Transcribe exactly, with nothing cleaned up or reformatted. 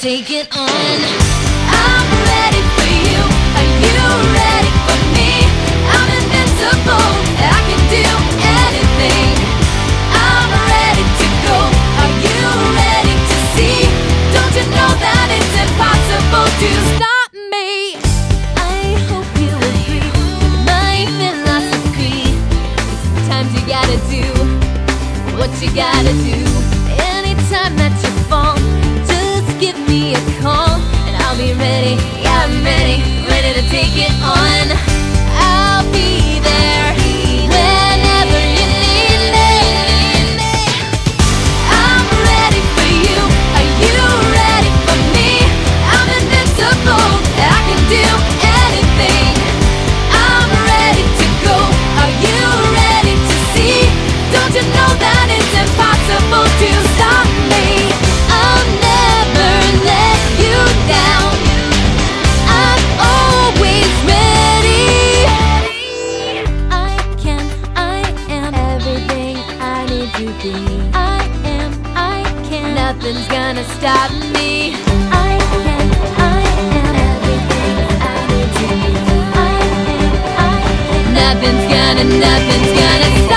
take it on. I'm ready for you. Are you ready for me? I'm invincible. I can do anything. I'm ready to go. Are you ready to see? Don't you know that it's impossible to stop me? I hope you agree with my philosophy. Sometimes you gotta do what you gotta do. Anytime that you fall, just give me a call, and I'll be ready. Yeah, I'm ready, ready to take it on. I'll be there whenever you need me. I'm ready for you. Are you ready for me? I'm invincible. I can do anything. I'm ready to go. Are you ready to see? Don't you know that it's impossible to stop me? I'll never let you down. I'm always ready. I can, I am everything I need to be. I am, I can. Nothing's gonna stop me. I can, I am everything I need to be. I am, I can. Nothing's gonna, nothing's gonna stop me.